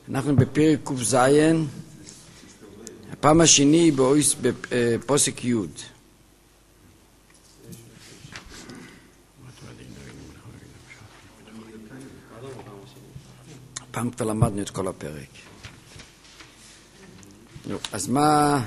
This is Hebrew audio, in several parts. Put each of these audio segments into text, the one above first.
אנחנו בפרק ק"ז, הפעם השני בפוסק י'. פעם כבר למדנו את כל הפרק. אז מה?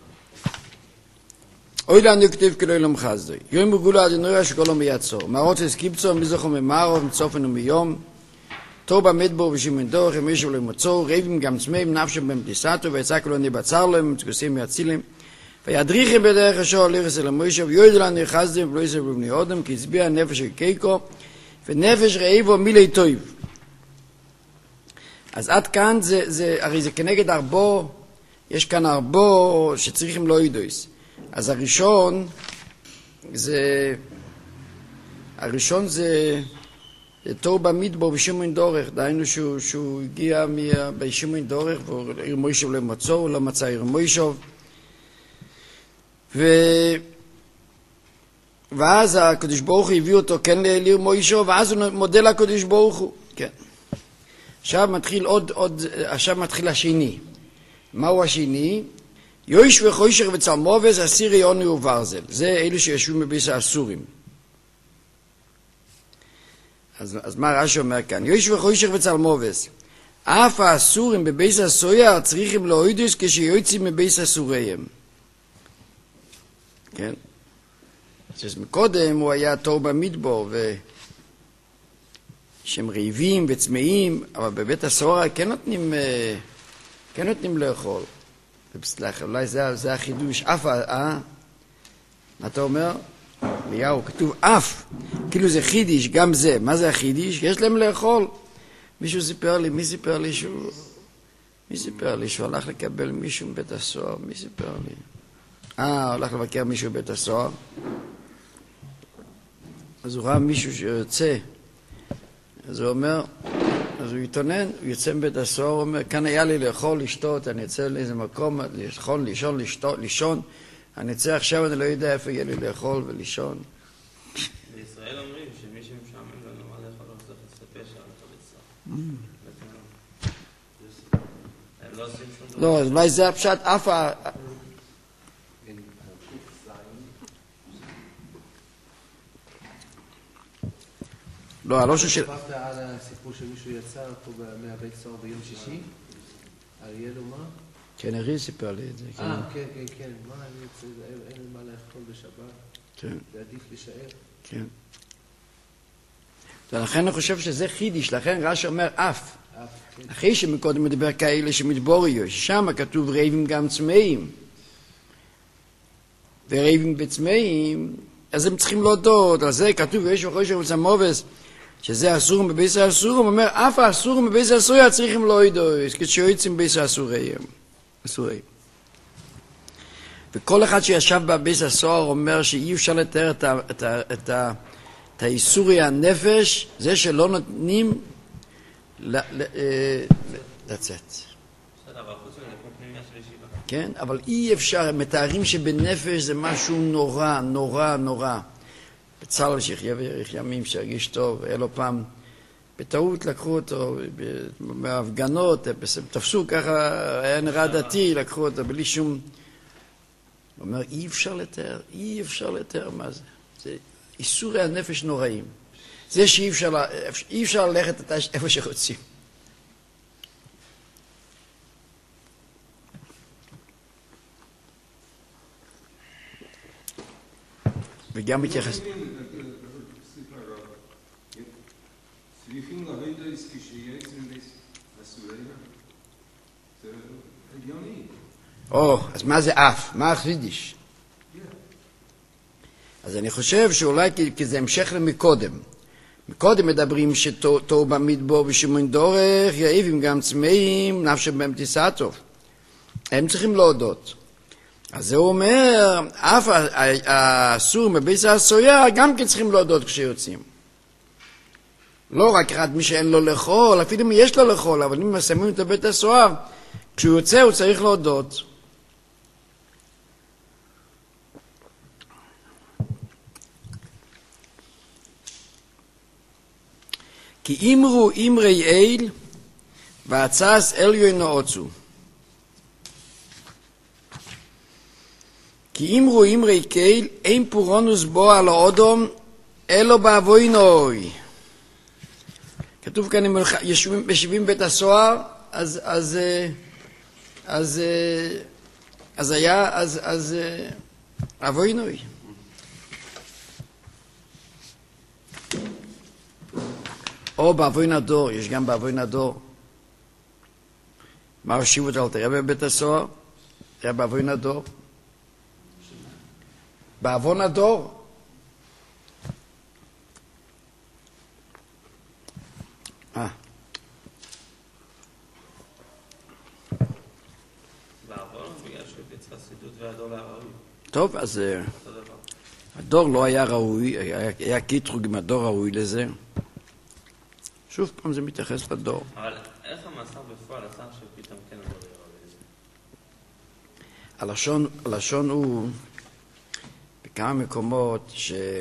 אוי לנו כתב כלא ילום חסדוי. יום מגולה עד נורא שכל עום יעצור. מהרות הסקיבצו, מזוכו ממערוב, מצופן ומיום. תור במדבור ושימן דורך, ימישו למוצור, רבים גם צמאים, נפשם במדיסתו, ויצא כלו נבצר להם, מצגוסים ויצילם. וידריכם בדרך השור, לירס אל המוישו, ויועדו לנו חסדים, ולא יסב לבני אודם, כי הצביע נפש של קיקו, ונפש רעיבו מילי טויב. אז עד כאן הרי זה כנגד ארבו, יש כאן ארבו שצריכים לא ידויס. אז הראשון זה תור במדבור ושימן דורך, דהיינו שהוא הגיע בשימן דורך, ועיר מוישוב למצוא, הוא לא מצא עיר מוישוב. ואז הקדוש ברוך הוא הביא אותו כן לעיר מוישוב, ואז הוא מודה לקדוש ברוך הוא. כן. עכשיו מתחיל השני. מהו השני? יויש וחוישר וצלמובס, אסיר יוני וברזל. זה אלו שישבו מביס האסורים. אז מה רש"י אומר כאן? יויש וחוישר וצלמובס. אף האסורים בביס הסויר צריכים להוידוס כשיוצאים מביס אסוריהם. כן? אז מקודם הוא היה תור במדבור שהם רעיבים וצמאים, אבל בבית הסוהר כן נותנים לאכול. סלח, אולי זה החידוש. אף, מה אתה אומר? אליהו, כתוב אף, כאילו זה חידיש, גם זה. מה זה החידיש? יש להם לאכול. מישהו סיפר לי, מי סיפר לי שהוא הלך לקבל מישהו מבית הסוהר? מי סיפר לי? הלך לבקר מישהו בבית הסוהר. אז הוא ראה מישהו שיוצא. אז הוא אומר, אז הוא יתעונן, הוא יוצא מבית הסוהר, הוא אומר, כאן היה לי לאכול, לשתות, אני יוצא לאיזה מקום, לאכול, לישון, אני יוצא עכשיו, אני לא יודע איפה יהיה לי לאכול ולישון. בישראל אומרים שמי שמשעמם לנו מה לאכול לא צריך לספר שעלתו לצער. לא, אז אולי זה הפשט אף לא, הלא של... סיפרת על הסיפור שמישהו יצא פה מהבית סוהר ביום שישי? אריאל ומה? כן, אריאל סיפר לי את זה. כן. מה, אין מה לאכול בשבת? כן. זה עדיף להישאר? כן. ולכן אני חושב שזה חידיש, לכן רש"י אומר אף. אחרי שמקודם מדבר כאלה שמדבוריו, ששם כתוב רעבים גם צמאים. ורעבים וצמאים, אז הם צריכים להודות, על זה כתוב ויש וחוישר וצלמובס, שזה אסורים בביס האסורים, אומר אף האסורים בביס האסורים צריכים לא ידעו, כשיוצאים בביס האסורים. וכל אחד שישב בביס הסוהר אומר שאי אפשר לתאר את האיסורי הנפש, זה שלא נותנים לצאת. כן, אבל אי אפשר, מתארים שבנפש זה משהו נורא, נורא, נורא. בצלאל שיחיה ויאריך ימים שהרגיש טוב, היה לו פעם, בטעות לקחו אותו בהפגנות, תפסו ככה, היה נראה דתי, לקחו אותו בלי שום... הוא אומר, אי אפשר לתאר מה זה. זה איסורי הנפש נוראים. זה שאי אפשר ללכת איפה שרוצים. וגם מתייחס... צריכים להוידוס כשיוצאים אסוריהם? זה הגיוני. אז מה זה אף? מה החידיש? אז אני חושב שאולי כי זה המשך למקודם. מקודם מדברים שתור במדבור ושימן דורך, רעיבים גם צמאים, נפשם במדיסתו. הם צריכים להודות. אז זה אומר, אף האסור מביס הסויה גם כן צריכים להודות כשיוצאים. לא רק מי שאין לו לאכול, אפילו אם יש לו לאכול, אבל אם מסיימים את בית הסוהר, כשהוא יוצא הוא צריך להודות. כי אמרו אמרי אל, ועצס עליון נעוצו. כי אם רואים ריקל, אין פורונוס בו על האודום, אלו באבוינוי. כתוב כאן, אם יושבים בית הסוהר, אז היה אבוינוי. או באבוין הדור, יש גם באבוין הדור. מה הושיבו אותו על תראה בבית הסוהר? היה באבוין הדור. באבון הדור. טוב, אז הדור לא היה ראוי, היה קיטרוג עם הדור ראוי לזה. שוב פעם זה מתייחס לדור. אבל איך המאסר בפועל עשה שפתאום כן הדור יראו לזה? הלשון הוא בכמה מקומות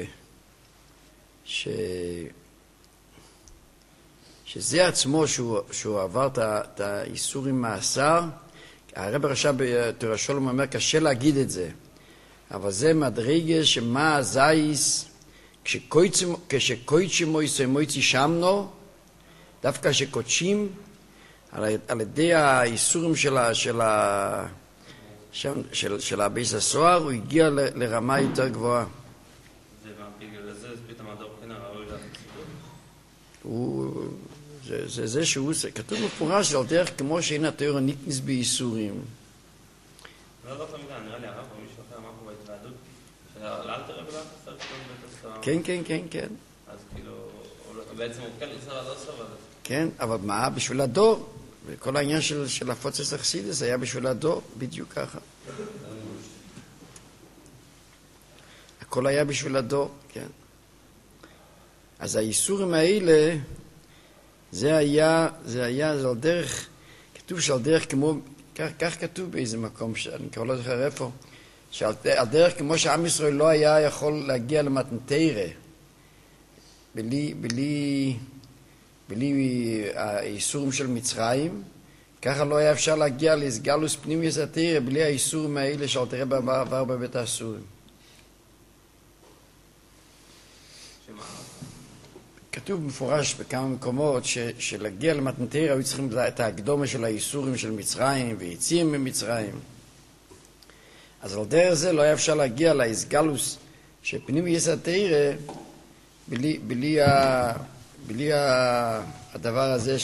שזה עצמו שהוא עבר את האיסור עם מאסר. הרב הרש"ב בתורה שלום אומר, קשה להגיד את זה, אבל זה מדרגה שמה זייס, כשקויצ'י מויצי שמנו, דווקא שקודשים, על ידי האיסורים של הבייס הסוהר, הוא הגיע לרמה יותר גבוהה. ובגלל זה פתאום הדור כן הראוי להחצידות? זה שהוא, כתוב מפורש על דרך כמו שאין התיאור ניקניס באיסורים. לא תמיד, נראה לי הרב או מישהו אחר אמר פה בהתוועדות, שלאל תראה ולאל תסתר פתאום בית הסוהר. כן. אז כאילו, בעצם הוא כן איסר על אוסר, אבל... כן, אבל מה? בשביל הדור. וכל העניין של הפוצץ אכסידס היה בשביל הדור, בדיוק ככה. הכל היה בשביל הדור, כן. אז האיסורים האלה, זה על דרך, כתוב שעל דרך כמו, כך כתוב באיזה מקום, אני כבר לא זוכר איפה, שעל דרך כמו שעם ישראל לא היה יכול להגיע למתנתרא, בלי האיסורים של מצרים, ככה לא היה אפשר להגיע לסגלוס פנימיוס התרא בלי האיסורים האלה שעל תראה בעבר בבית האסורים. כתוב מפורש בכמה מקומות שלהגיע למתנתרא היו צריכים את ההקדומה של האיסורים של מצרים ויציאים ממצרים. אז על דרך זה לא היה אפשר להגיע להסגלוס של פנימיוס התרא בלי הדבר הזה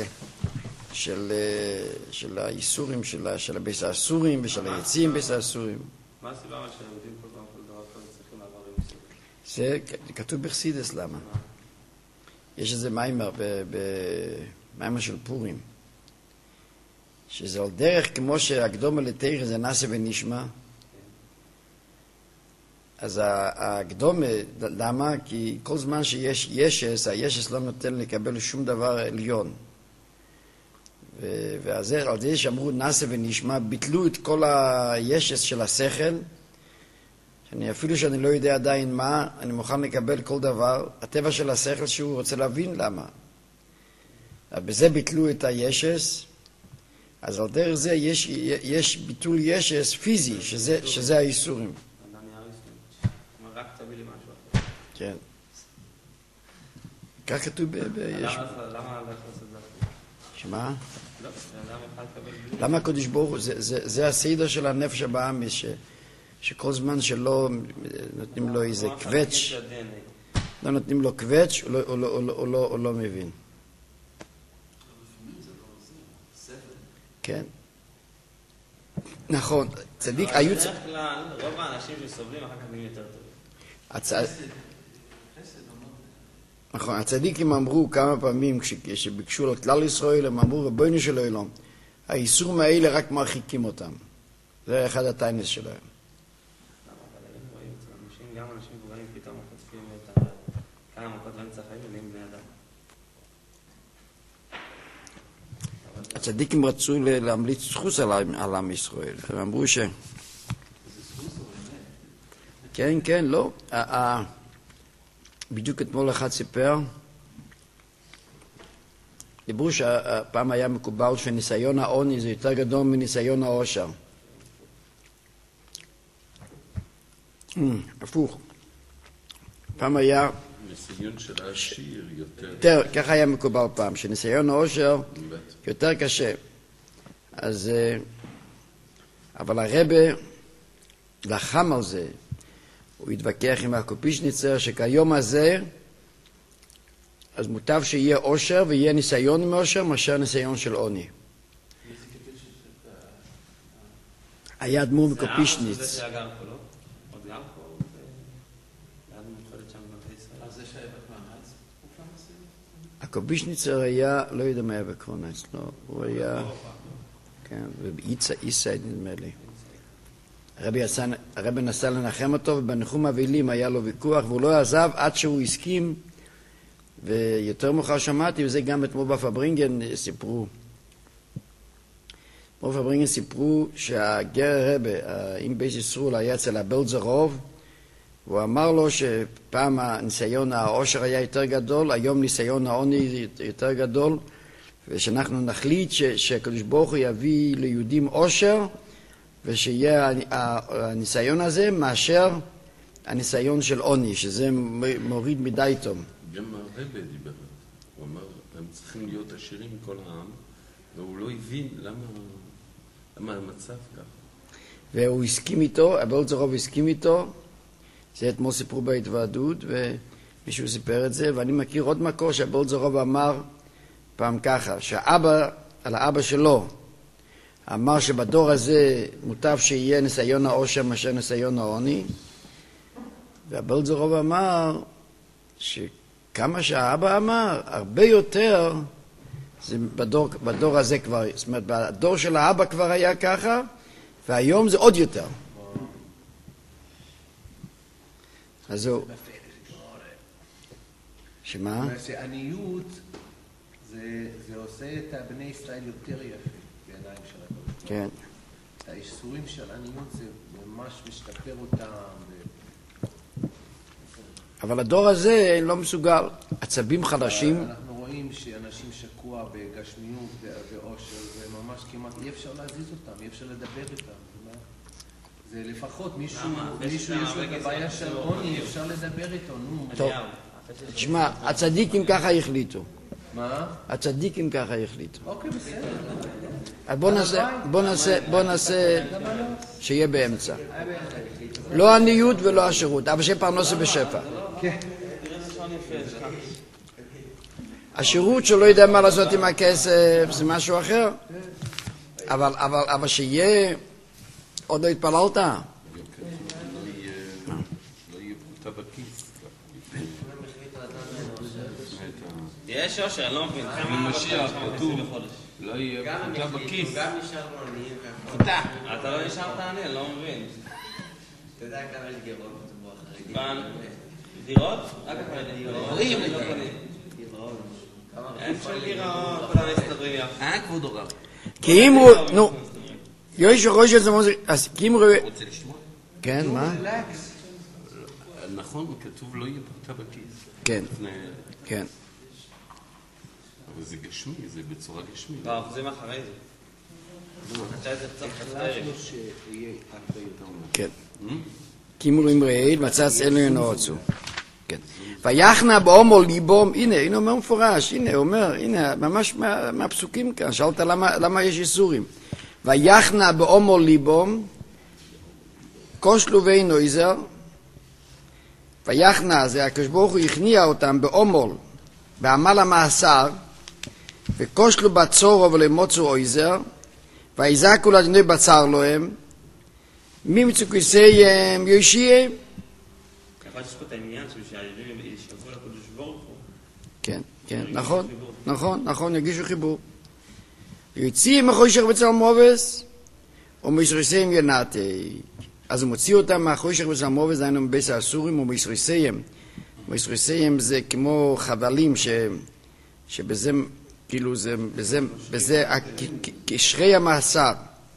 של האיסורים של הבייס האסורים ושל היציאים בייס האסורים. מה הסיבה אבל שהיהודים כל פעם כל דבר כזה צריכים לעבור עם איסורים? זה כתוב בחסידס, למה? יש איזה מיימר מיימר של פורים, שזה על דרך כמו שהקדומה לתרא זה נעשה ונשמע. אז הקדומה, למה? כי כל זמן שיש ישס, הישס לא נותן לקבל שום דבר עליון. ועל זה שאמרו נעשה ונשמע, ביטלו את כל הישס של השכל, אפילו שאני לא יודע עדיין מה, אני מוכן לקבל כל דבר, הטבע של השכל שהוא רוצה להבין למה. בזה ביטלו את הישס, אז על דרך זה יש ביטול ישס פיזי, שזה האיסורים. רק תביא לי משהו אחר. כן. כך כתוב בישו. למה הלך לעשות זה? שמה? לא, למה יכול לקבל בלי? למה הקדוש ברוך הוא? זה הסדר של הנפש הבאמיס, שכל זמן שלא נותנים לו איזה קווץ', לא נותנים לו קווץ', הוא לא מבין. כן. נכון. צדיק, היו... בדרך כלל, רוב האנשים שסובלים אחר כך נהיים יותר טובים. נכון, הצדיקים אמרו כמה פעמים כשביקשו לו כלל ישראל, הם אמרו רבונו של עולם, האיסורים האלה רק מרחיקים אותם. זה אחד הטיינס שלהם. אבל רואים אצל אנשים, גם אנשים גבוהים פתאום חוטפים את כמה מכות באמצע החיים ונהיים בני אדם. הצדיקים רצו להמליץ זכוס על עם ישראל. הם אמרו ש... כן, לא. בדיוק אתמול אחד סיפר, דיברו שהפעם היה מקובל שניסיון העוני זה יותר גדול מניסיון העושר. הפוך. פעם היה... ניסיון של העשיר יותר... ככה היה מקובל פעם, שניסיון העושר יותר קשה. אז... אבל הרבה לחם על זה. הוא התווכח עם הקופישניצר שכיום הזה אז מוטב שיהיה עושר ויהיה ניסיון מעושר מאשר ניסיון של עוני. היה אדמו"ר מקופישניץ. זה שהיה גר פה, לא? עוד גר פה? ליד מותחלת שם בבתי ישראל. אז זה שהיה בקרונץ? הקופישניצר היה, לא יודע מה היה בקרונץ, לא. הוא היה... כן, ובאיסאי נדמה לי. הרבי נסע לנחם אותו, ובנחום אבלים היה לו ויכוח, והוא לא עזב עד שהוא הסכים, ויותר מאוחר שמעתי, וזה גם את מובה פברינגן סיפרו. מובה פברינגן סיפרו שהגר הרבי, עם בייס ישרול, היה אצל הבלזרוב, והוא אמר לו שפעם הניסיון העושר היה יותר גדול, היום ניסיון העוני יותר גדול, ושאנחנו נחליט שהקדוש ברוך הוא יביא ליהודים עושר, ושיהיה הניסיון הזה מאשר הניסיון של עוני, שזה מוריד מדי תום. גם הרבה דיבר, הוא אמר, הם צריכים להיות עשירים כל העם, והוא לא הבין למה המצב כך. והוא הסכים איתו, הבלזרוב הסכים איתו, זה אתמול סיפרו בהתוועדות, ומישהו סיפר את זה, ואני מכיר עוד מקור שהבלזרוב אמר פעם ככה, שהאבא, על האבא שלו, אמר שבדור הזה מוטב שיהיה ניסיון העושר מאשר ניסיון העוני, והבלזרוב אמר שכמה שהאבא אמר, הרבה יותר, זה בדור הזה כבר, זאת אומרת, בדור של האבא כבר היה ככה, והיום זה עוד יותר. אז זהו. שמה? שעניות זה עושה את בני ישראל יותר יפה בעיניים של הקדוש. כן. האיסורים של עניות זה ממש משתפר אותם. אבל הדור הזה לא מסוגל. עצבים חלשים. אנחנו רואים שאנשים שקוע בגשמיות ואושר, זה ממש כמעט אי אפשר להזיז אותם, אי אפשר לדבר איתם. זה לפחות מישהו יש לו בעיה של עוני, אפשר לדבר איתו, נו. טוב. תשמע, הצדיקים ככה החליטו. מה? הצדיקים ככה החליטו. אוקיי, בסדר. אז בוא נעשה שיהיה באמצע. לא עניות ולא עשירות, אבל שפרנסה בשפע. השירות שלא יודע מה לעשות עם הכסף זה משהו אחר. אבל שיהיה, עוד לא התפללת? לא יהיה פרוטה בכיס. יש עושר, אני לא מבין. משיח, כתוב, לא יהיה פרוטה בכיס. גם נשארנו עניים פרוטה. אתה לא נשארת עני, אני לא מבין. אתה יודע כמה יש גירעון בציבור החרדי? דירות? רק גירעון. אין של גירעון, כולם מסתדרים יחד. כבוד הרב. כי אם הוא, נו, יש ראש את זה, אז כי אם הוא... רוצה לשמוע? כן, מה? נכון, כתוב לא יהיה פרוטה בכיס. כן, כן. אבל זה גשמי, זה בצורה גשמית. לא, אחוזים אחרי זה. אתה איזה קצת החלטנו שיהיה הרבה יותר מזה. כן. כימורים רעיל, מצץ אלו ינועצו. כן. ויחנה באומר ליבום, הנה הוא אומר מפורש, הנה, הוא אומר, הנה, ממש מהפסוקים כאן, שאלת למה יש איסורים. ויחנה באומר ליבום, כושלו ואינו איזר, ויחנה, זה הקדוש ברוך הוא הכניע אותם באומר, בעמל המאסר, וכושלו בצורו ולמוצו אויזר, ויזעקו לאדוני בצר להם, ממצוקוסיהם יושיעם. יכול שיש פה את העניין שהיהודים ישבו לקדוש ברוך הוא. כן, כן, נכון, יגישו חיבור. יוצאים מחושך בצל מובס, ומישריסיהם ינעתי. אז הוא מוציא אותם מהחושך בצל מובס, זה היינו מבית האסורים, ומישריסיהם. מישריסיהם זה כמו חבלים שבזה, כאילו בזה קשרי המאסר.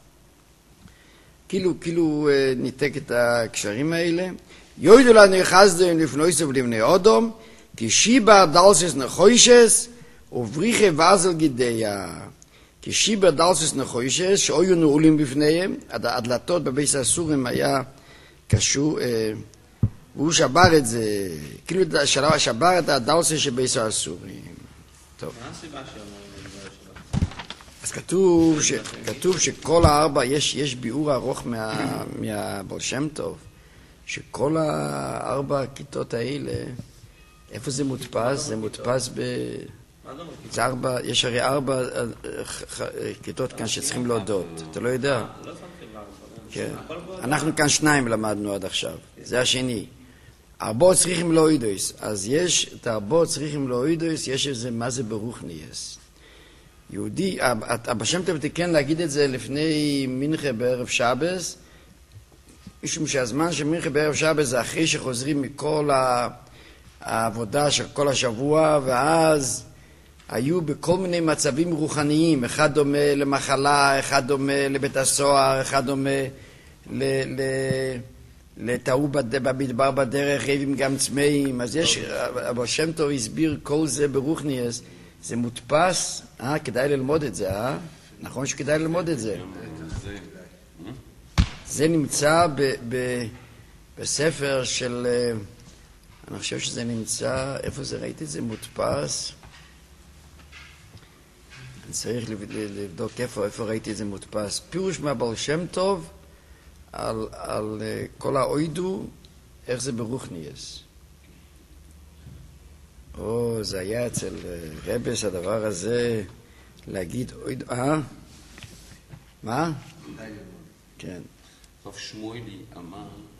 כאילו ניתק את הקשרים האלה. יוידו לנו חסדם לפני סוף לבני אודום, כי שיבר דלסס נחוישס, ובריחה וזל גידיה, כשיבר דלסוס נחוישס, שהיו נעולים בפניהם, הדלתות בבית הסורים היה קשור, והוא שבר את זה, כאילו שבר את הדלסוס של בית הסורים. טוב. מה הסיבה שאומרים את זה שלו? אז כתוב שכל הארבע, יש ביאור ארוך מהבעל שם טוב, שכל הארבע כיתות האלה, איפה זה מודפס? זה מודפס זה ארבע, יש הרי ארבע כיתות כאן שצריכים להודות, אתה לא יודע? לא שמתי לב. כן. אנחנו כאן שניים למדנו עד עכשיו, זה השני. ארבעות צריכים לאוידויס, אז יש את ארבעות צריכים לאוידויס, יש איזה מה זה ברוך נייס. יהודי, הבעל שם טוב תיקן להגיד את זה לפני מנחה בערב שבס, משום שהזמן של מנחה בערב שבס זה אחרי שחוזרים מכל העבודה של כל השבוע, ואז היו בכל מיני מצבים רוחניים, אחד דומה למחלה, אחד דומה לבית הסוהר, אחד דומה לטעו במדבר בדרך, רעבים גם צמאים. אז יש, הבעל שם טוב הסביר כל זה ברוחניאס, זה מודפס, כדאי ללמוד את זה, נכון שכדאי ללמוד את זה. זה נמצא בספר של, אני חושב שזה נמצא, איפה זה ראיתי את זה מודפס? אני צריך לבדוק איפה ראיתי את זה מודפס. פירוש מהבעל שם טוב על כל האוידו, איך זה ברוחניאס. זה היה אצל רבס הדבר הזה, להגיד אוידו, מה? כן. טוב, שמואלי אמר